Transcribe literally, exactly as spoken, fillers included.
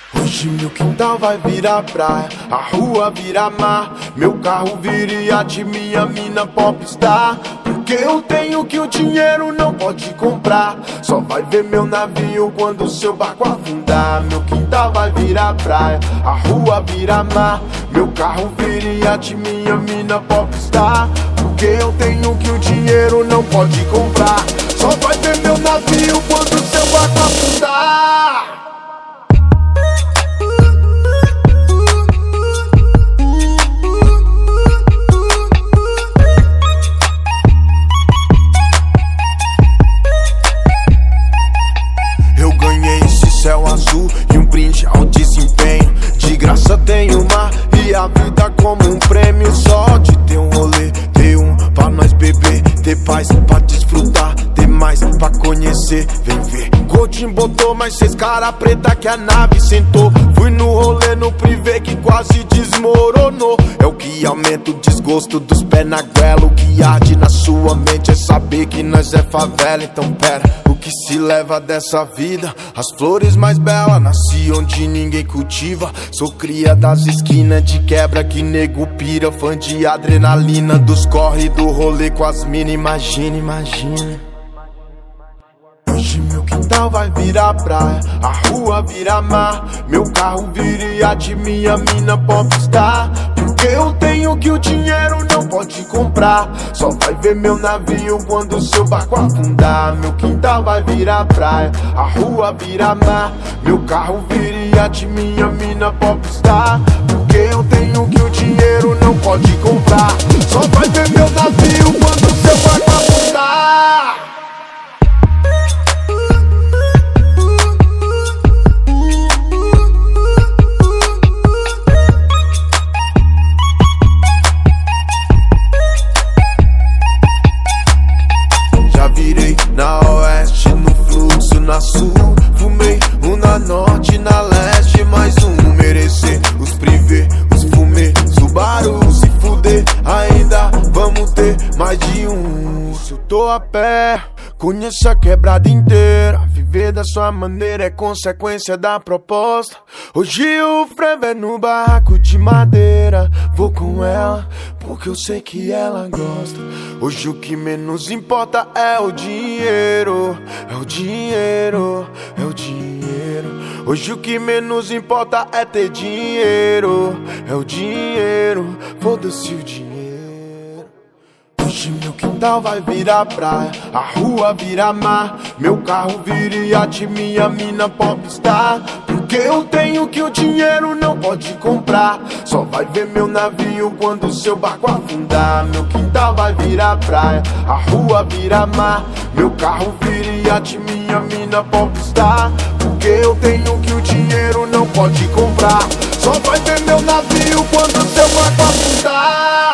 Hoje meu quintal vai virar praia, a rua vira mar, meu carro vira iate, minha mina popstar. Porque eu tenho que o dinheiro não pode comprar, só vai ver meu navio quando o seu barco afundar. Meu quintal vai virar praia, a rua vira mar, meu carro vira iate, minha mina popstar. Porque eu tenho que o dinheiro não pode comprar, só vai ver meu navio quando o seu barco afundar. Céu azul e um brinde ao desempenho. De graça tem o mar e a vida como um prêmio. Só de ter um rolê, ter um pra nós beber, ter paz pra desfrutar, ter mais pra conhecer. Vem ver, Godinho botou mais seis cara preta que a nave sentou. Fui no rolê no privê que quase desmoronou. É o que aumenta o desgosto dos pés na goela. O que arde na sua mente é saber que nós é favela. Então pera, o que se leva dessa vida? As flores mais belas, nasci onde ninguém cultiva. Sou cria das esquinas de quebra que nego pira. Fã de adrenalina, dos corre do rolê com as mina. Imagina, imagina. Hoje meu quintal vai virar praia, a rua vira mar, meu carro vira iate, minha mina popstar. Porque eu tenho que o dinheiro não pode comprar, só vai ver meu navio quando o seu barco afundar. Meu quintal vai virar praia, a rua vira mar, meu carro vira iate, minha mina popstar. Porque eu tenho que o dinheiro não pode comprar, só vai ver meu navio quando o seu barco afundar. Na oeste, no fluxo, na sul, fumei um na norte, na leste, mais um. Merecer os privê, os fumê, Subaru, se fuder, ainda vamos ter mais de um. Se eu tô a pé, conheço a quebrada inteira. Viver da sua maneira é consequência da proposta. Hoje o frevo é no barraco de madeira. Vou com ela, porque eu sei que ela gosta. Hoje o que menos importa é o dinheiro. É o dinheiro, é o dinheiro. Hoje o que menos importa é ter dinheiro. É o dinheiro, foda-se o dinheiro. Hoje meu quintal vai virar praia, a rua vira mar, meu carro vira iate, minha mina popstar. Porque eu tenho que o dinheiro não pode comprar, só vai ver meu navio quando o seu barco afundar. Meu quintal vai virar praia, a rua vira mar, meu carro vira iate, minha mina popstar. Porque eu tenho que o dinheiro não pode comprar, só vai ver meu navio quando o seu barco afundar.